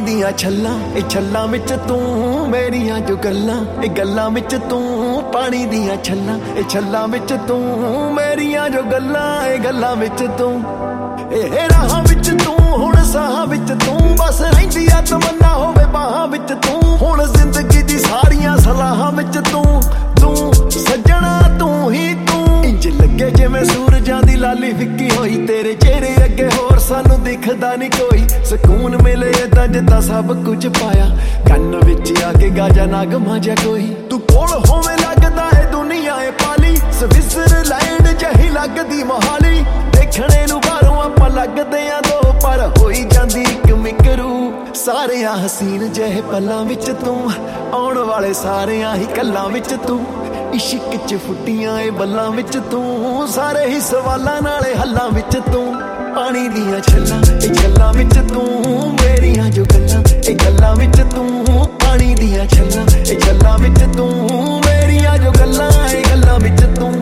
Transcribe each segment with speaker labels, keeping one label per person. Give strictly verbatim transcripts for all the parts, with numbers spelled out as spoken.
Speaker 1: ਦੀਆਂ ਛੱਲਾਂ ਇਹ ਛੱਲਾਂ ਵਿੱਚ ਤੂੰ ਮੇਰੀਆਂ ਜੋ ਗੱਲਾਂ ਇਹ ਗੱਲਾਂ ਵਿੱਚ ਤੂੰ ਪਾਣੀ ਦੀਆਂ ਛੱਲਾਂ ਇਹ ਛੱਲਾਂ ਵਿੱਚ ਤੂੰ ਮੇਰੀਆਂ ਜੋ ਗੱਲਾਂ ਇਹ ਗੱਲਾਂ ਵਿੱਚ ਤੂੰ ਇਹ ਰਾਹਾਂ ਵਿੱਚ ਤੂੰ ਹੁਣ ਸਾਹਾਂ ਵਿੱਚ ਤੂੰ ਬਸ ਰਹਿੰਦੀ ਆ ਤਮੰਨਾ ਹੋਵੇ ਬਾਹਾਂ ਵਿੱਚ ਤੂੰ ਹੁਣ ਜ਼ਿੰਦਗੀ ਦੀ ਸਾਰੀਆਂ ਸਲਾਹਾਂ ਵਿੱਚ ਤੂੰ ਤੂੰ ਸੱਜਣਾ ਤੂੰ ਹੀ ਤੂੰ ਇੰਜ ਲੱਗੇ ਜਿਵੇਂ ਸੂਰਜਾਂ ਦੀ ਲਾਲੀ ਫਿੱਕੀ ਹੋਈ ਤੇਰੇ ਚਿਹਰੇ ਅੱਗੇ ਹੋਰ ਸਾਨੂੰ ਦਿਖਦਾ ਨਹੀਂ ਕੋਈ ਸਕੂਨ ਮਿਲੇ ਏਦਾਂ ਜਿੱਦਾਂ ਸਭ ਕੁਝ ਪਾਇਆ ਕੰਨ ਵਿੱਚ ਆ ਕੇ ਗਾਜਾ ਨਾਗਮਾ ਜਿਹਾ ਕੋਈ ਤੂੰ ਕੋਲ ਹੋਵੇਂ ਲੱਗਦਾ ਏ ਦੁਨੀਆ ਏ ਪਾਲੀ ਸਵਿਟਜ਼ਰਲੈਂਡ ਜਿਹੀ ਲੱਗਦੀ ਮੋਹਾਲੀ ਦੇਖਣੇ ਨੂੰ ਬਾਹਰੋਂ ਆਪਾਂ ਲੱਗਦੇ ਆ ਦੋ ਪਰ ਹੋਈ ਜਾਂਦੀ ਇੱਕ ਮਿਕਰੂ ਸਾਰਿਆਂ ਹਸੀਨ ਜਿਹੇ ਪਲਾਂ ਵਿੱਚ ਤੂੰ ਆਉਣ ਵਾਲੇ ਸਾਰਿਆਂ ਹੀ ਕੱਲਾਂ ਵਿੱਚ ਤੂੰ ਇਸ਼ਕ ਚ ਫੁੱਟੀਆਂ ਏ ਬੱਲਾਂ ਵਿੱਚ ਤੂੰ ਸਾਰੇ ਹੀ ਸਵਾਲਾਂ ਨਾਲੇ ਹੱਲਾਂ ਵਿੱਚ ਤੂੰ ਪਾਣੀ ਦੀਆਂ ਛੱਲਾਂ ਇਹ ਛੱਲਾਂ ਵਿੱਚ ਤੂੰ ਮੇਰੀਆਂ ਜੋ ਗੱਲਾਂ ਇਹ ਗੱਲਾਂ ਵਿੱਚ ਤੂੰ ਪਾਣੀ ਦੀਆਂ ਛੱਲਾਂ ਇਹ ਛੱਲਾਂ ਵਿੱਚ ਤੂੰ ਮੇਰੀਆਂ ਜੋ ਗੱਲਾਂ ਇਹ ਗੱਲਾਂ ਵਿੱਚ ਤੂੰ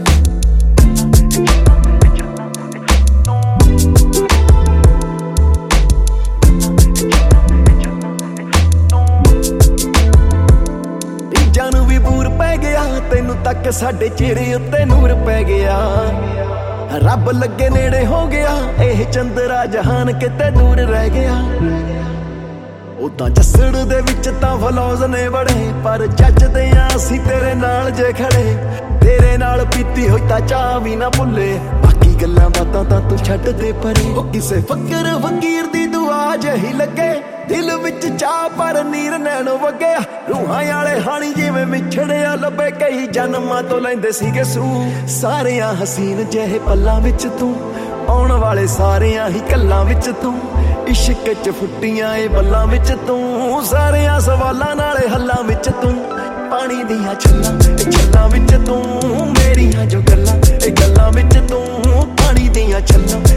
Speaker 1: ਜਾਨੂੰ ਵੀ ਬੂਰ ਪੈ ਗਿਆ ਤੈਨੂੰ ਤੱਕ ਸਾਡੇ ਚਿਹਰੇ ਉੱਤੇ ਨੂਰ ਪੈ ਗਿਆ ਰੱਬ ਲੱਗੇ ਨੇੜੇ ਹੋ ਗਿਆ ਇਹ ਚੰਦਰਾ ਜਹਾਨ ਕਿਤੇ ਦੂਰ ਰਹਿ ਗਿਆ ਉਦਾਂ ਜੱਸੜ ਦੇ ਵਿੱਚ ਤਾਂ ਫਲੌਜ਼ ਨੇ ਬੜੇ ਪਰ ਜੱਜਦੇ ਆ ਅਸੀਂ ਤੇਰੇ ਨਾਲ ਜੇ ਖੜੇ ਤੇਰੇ ਨਾਲ ਪੀਤੀ ਹੋਈ ਤਾਂ ਚਾਹ ਵੀ ਨਾ ਭੁੱਲੇ ਬਾਕੀ ਗੱਲਾਂ ਬਾਤਾਂ ਤਾਂ ਤੂੰ ਛੱਡ ਦੇ ਪਰੇ ਉਹ ਕਿਸੇ ਫਕਰ ਫਕੀਰ ਦੀ ਦੁਆ ਜਿਹੀ ਲੱਗੇ ਦਿਲ ਵਿੱਚ ਚਾਹ ਪਰ ਨੀਰ ਨੈਣੋ ਵਗਿਆ ਰੂਹਾਂ ਵਾਲੇ ਹਾਣੀ ਜਿਵੇਂ ਵਿਛੜਿਆ ਲੱਭੇ ਕਈ ਜਨਮਾਂ ਤੋਂ ਲੈਂਦੇ ਸੀਗੇ ਸੂ ਸਾਰਿਆਂ ਹਸੀਨ ਜਿਹੇ ਪੱਲਾਂ ਵਿੱਚ ਤੂੰ ਆਉਣ ਵਾਲੇ ਸਾਰਿਆਂ ਹੀ ਕੱਲਾਂ ਵਿੱਚ ਤੂੰ ਇਸ਼ਕ ਚ ਫੁੱਟੀਆਂ ਏ ਬੱਲਾਂ ਵਿੱਚ ਤੂੰ ਸਾਰਿਆਂ ਸਵਾਲਾਂ ਨਾਲੇ ਹੱਲਾਂ ਵਿੱਚ ਤੂੰ ਪਾਣੀ ਦੀਆਂ ਛੱਲਾਂ ਇਹ ਛੱਲਾਂ ਵਿੱਚ ਤੂੰ ਮੇਰੀਆਂ ਜੋ ਗੱਲਾਂ ਇਹ ਗੱਲਾਂ ਵਿੱਚ ਤੂੰ ਪਾਣੀ ਦੀਆਂ ਛੱਲਾਂ